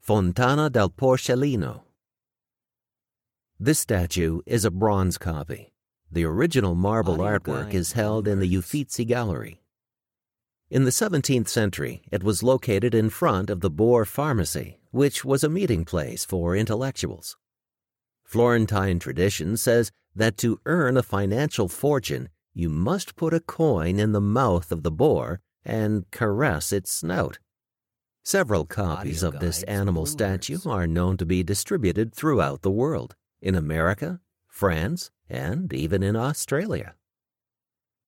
Fontana del Porcellino. This statue is a bronze copy. The original marble artwork is held in the Uffizi Gallery. In the 17th century, it was located in front of the Boer Pharmacy, which was a meeting place for intellectuals. Florentine tradition says that to earn a financial fortune, you must put a coin in the mouth of the boar and caress its snout. Several copies of this animal statue are known to be distributed throughout the world, in America, France, and even in Australia.